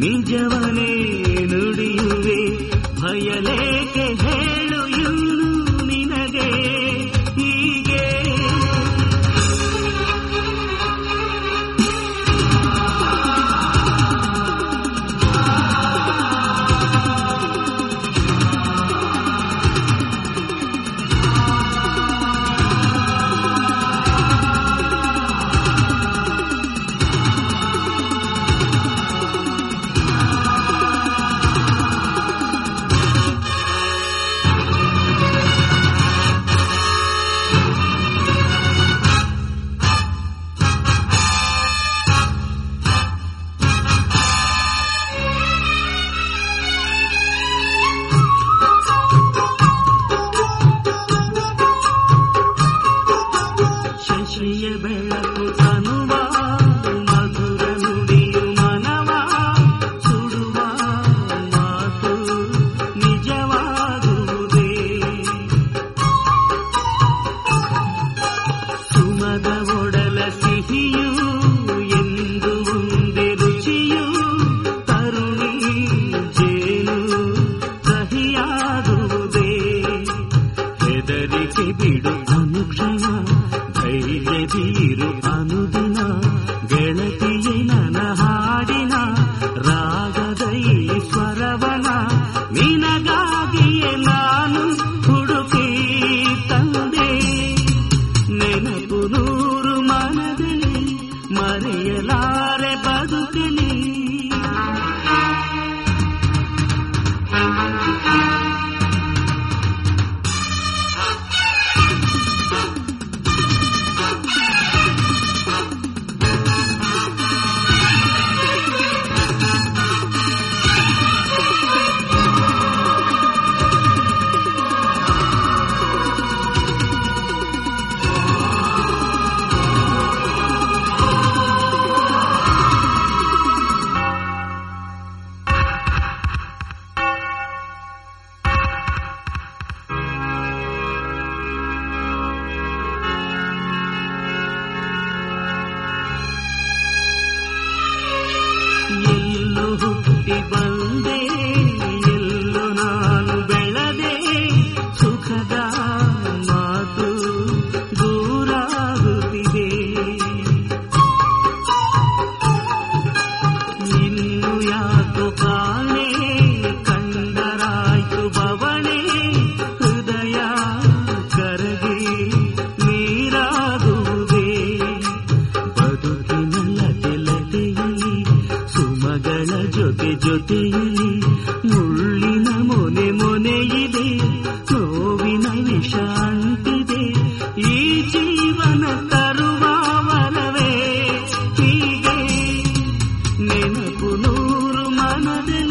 ನಿಜವನೇ ನುಡಿಯುವೆ ಭಯಲೇಕೆ ಹೇಳು ಇನ್ನು ನಿನಗೆ ಹೀಗೆ ಬೆಳಕು ತನುವ ಮಧುರ ನುಡಿಯು ಮನವ ಸುಡುವ ಮಾತು ನಿಜವಾಗುವುದೇ ಸುಮದ ಒಡಲ ಸಿಹಿಯು ಎಂದು ಒಂದೇ ರುಚಿಯು ತರುಣಿ ಜೇನು ಸಹಿಯಾಗುವುದೇ ಹೆದರಿಕೆ ಬಿಡು ಅನುಕ್ಷಣ ಧೈರ್ಯದೀರು ಅನುದಿನ ಗೆಳತಿಯೇ ನನ್ನ ಹಾಡಿನ ರಾಗದ ಈ ಸ್ವರವನ ನಿನಗಾಗಿಯೇ ನಾನು ಹುಡುಕಿ ತಂದೆ ನೆನಪು ನೂರು ಮನದಲ್ಲಿ ಮರೆಯಲಾರೆ ಬದುಕಲಿ ಎಲ್ಲೋ ಹುಟ್ಟಿ ಬಂದೆ ಎಲ್ಲೋ ನಾನು ಬೆಳೆದೆ ಸುಖದ ಮಾತು ದೂರಾಗುತ್ತಿದೆ ಇನ್ನು ಯಾಕೋ ಕಾಣೆ ಕಂಡರಾಯ್ತು ಬವಣೆ ಹೃದಯ ಕರಗಿ ನೀರಾಗುವುದೇ ಬದುಕಿನಲ್ಲ ಗೆಲತೆಯಲ್ಲಿ ಸುಮಗಳ ಜೊತೆ ಜೊತೆಯಲ್ಲಿ ಮುಳ್ಳಿನ ಮೊನೆ ಮೊನೆಯಿದೆ ನೋವಿನ ವಿಷ ಅಂಟಿದೆ ಈ ಜೀವನ ತರುವ ವರವೇ ಹೀಗೆ ನೆನಪು ನೂರು ಮನದೆ